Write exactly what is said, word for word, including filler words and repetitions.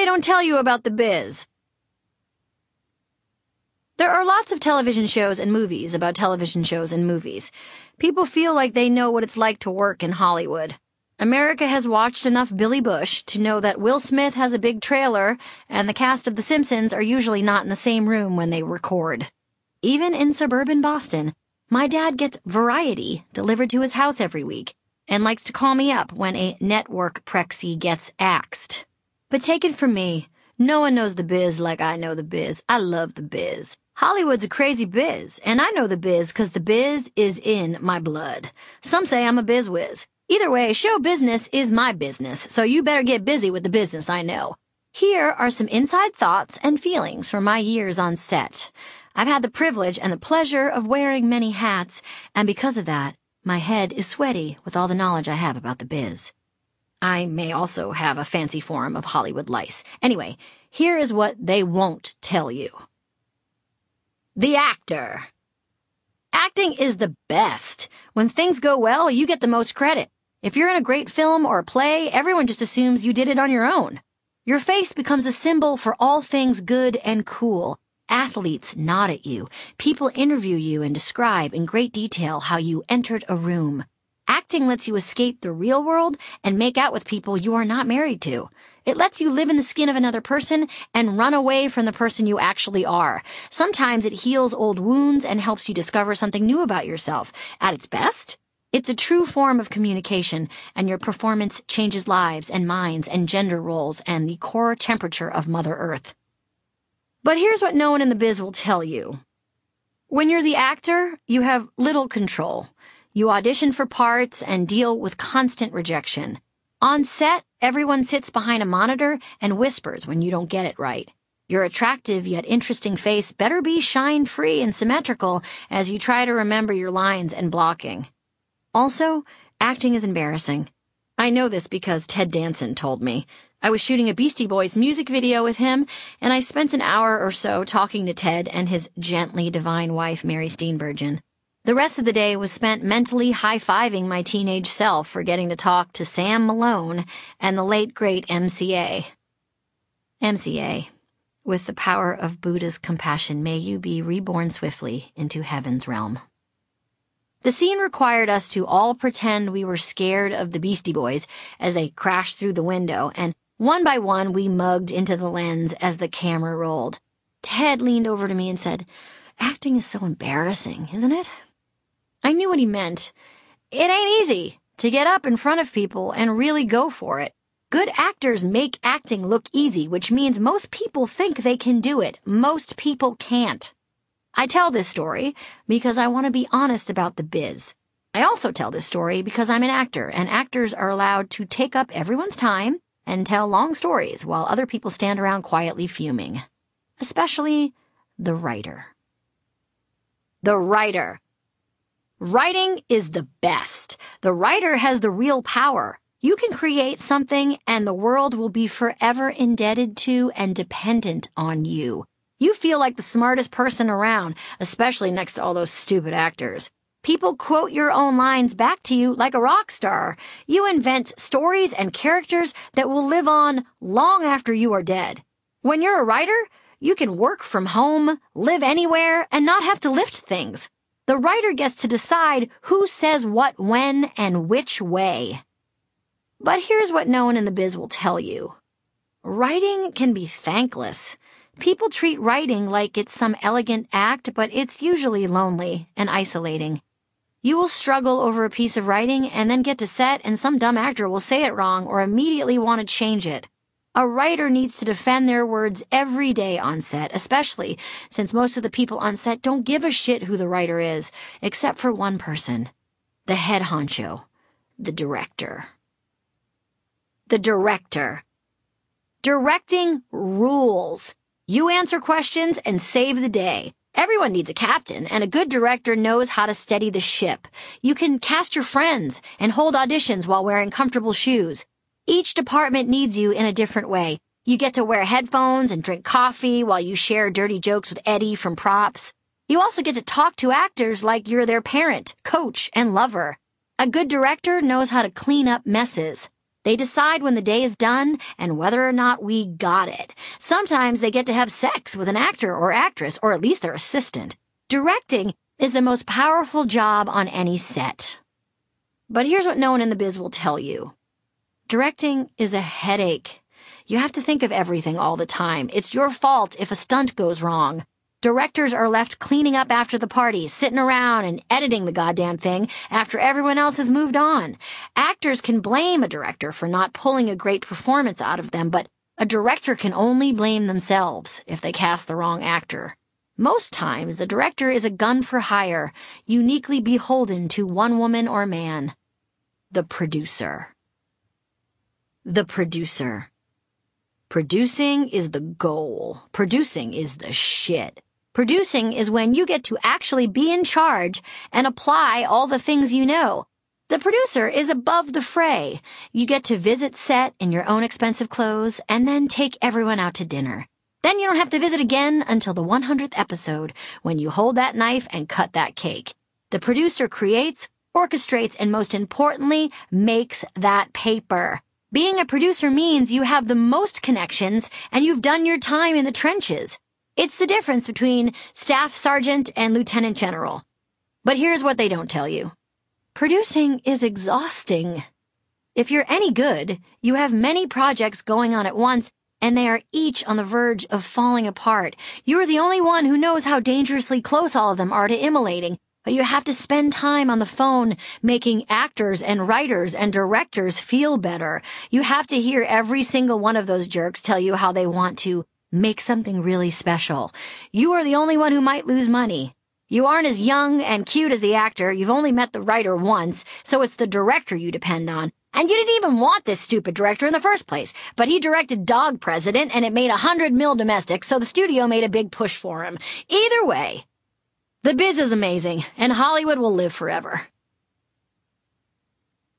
they don't tell you about the biz. There are lots of television shows and movies about television shows and movies. People feel like they know what it's like to work in Hollywood. America has watched enough Billy Bush to know that Will Smith has a big trailer, and the cast of The Simpsons are usually not in the same room when they record. Even in suburban Boston, my dad gets Variety delivered to his house every week, and likes to call me up when a network prexy gets axed. But take it from me, no one knows the biz like I know the biz. I love the biz. Hollywood's a crazy biz, and I know the biz because the biz is in my blood. Some say I'm a biz whiz. Either way, show business is my business, so you better get busy with the business I know. Here are some inside thoughts and feelings from my years on set. I've had the privilege and the pleasure of wearing many hats, and because of that, my head is sweaty with all the knowledge I have about the biz. I may also have a fancy form of Hollywood lice. Anyway, here is what they won't tell you. The actor. Acting is the best. When things go well, you get the most credit. If you're in a great film or a play, everyone just assumes you did it on your own. Your face becomes a symbol for all things good and cool. Athletes nod at you. People interview you and describe in great detail how you entered a room. Acting lets you escape the real world and make out with people you are not married to. It lets you live in the skin of another person and run away from the person you actually are. Sometimes it heals old wounds and helps you discover something new about yourself. At its best, it's a true form of communication, and your performance changes lives and minds and gender roles and the core temperature of Mother Earth. But here's what no one in the biz will tell you. When you're the actor, you have little control. You audition for parts and deal with constant rejection. On set, everyone sits behind a monitor and whispers when you don't get it right. Your attractive yet interesting face better be shine-free and symmetrical as you try to remember your lines and blocking. Also, acting is embarrassing. I know this because Ted Danson told me. I was shooting a Beastie Boys music video with him, and I spent an hour or so talking to Ted and his gently divine wife, Mary Steenburgen. The rest of the day was spent mentally high-fiving my teenage self for getting to talk to Sam Malone and the late, great M C A. M C A, with the power of Buddha's compassion, may you be reborn swiftly into heaven's realm. The scene required us to all pretend we were scared of the Beastie Boys as they crashed through the window, and one by one we mugged into the lens as the camera rolled. Ted leaned over to me and said, "Acting is so embarrassing, isn't it?" I knew what he meant. It ain't easy to get up in front of people and really go for it. Good actors make acting look easy, which means most people think they can do it. Most people can't. I tell this story because I want to be honest about the biz. I also tell this story because I'm an actor, and actors are allowed to take up everyone's time and tell long stories while other people stand around quietly fuming. Especially the writer. The writer. Writing is the best. The writer has the real power. You can create something and the world will be forever indebted to and dependent on you. You feel like the smartest person around, especially next to all those stupid actors. People quote your own lines back to you like a rock star. You invent stories and characters that will live on long after you are dead. When you're a writer, you can work from home, live anywhere, and not have to lift things. The writer gets to decide who says what when and which way. But here's what no one in the biz will tell you. Writing can be thankless. People treat writing like it's some elegant act, but it's usually lonely and isolating. You will struggle over a piece of writing and then get to set and some dumb actor will say it wrong or immediately want to change it. A writer needs to defend their words every day on set, especially since most of the people on set don't give a shit who the writer is, except for one person. The head honcho. The director. The director. Directing rules. You answer questions and save the day. Everyone needs a captain, and a good director knows how to steady the ship. You can cast your friends and hold auditions while wearing comfortable shoes. Each department needs you in a different way. You get to wear headphones and drink coffee while you share dirty jokes with Eddie from props. You also get to talk to actors like you're their parent, coach, and lover. A good director knows how to clean up messes. They decide when the day is done and whether or not we got it. Sometimes they get to have sex with an actor or actress, or at least their assistant. Directing is the most powerful job on any set. But here's what no one in the biz will tell you. Directing is a headache. You have to think of everything all the time. It's your fault if a stunt goes wrong. Directors are left cleaning up after the party, sitting around and editing the goddamn thing after everyone else has moved on. Actors can blame a director for not pulling a great performance out of them, but a director can only blame themselves if they cast the wrong actor. Most times, the director is a gun for hire, uniquely beholden to one woman or man. The producer. The producer. Producing is the goal. Producing is the shit. Producing is when you get to actually be in charge and apply all the things you know. The producer is above the fray. You get to visit set in your own expensive clothes and then take everyone out to dinner. Then you don't have to visit again until the one hundredth episode, when you hold that knife and cut that cake. The producer creates, orchestrates, and most importantly, makes that paper. Being a producer means you have the most connections and you've done your time in the trenches. It's the difference between staff sergeant and lieutenant general. But here's what they don't tell you. Producing is exhausting. If you're any good, you have many projects going on at once, and they are each on the verge of falling apart. You're the only one who knows how dangerously close all of them are to immolating, but you have to spend time on the phone making actors and writers and directors feel better. You have to hear every single one of those jerks tell you how they want to make something really special. You are the only one who might lose money. You aren't as young and cute as the actor. You've only met the writer once, so it's the director you depend on. And you didn't even want this stupid director in the first place, but he directed Dog President and it made a hundred mil domestic, so the studio made a big push for him. Either way, the biz is amazing, and Hollywood will live forever.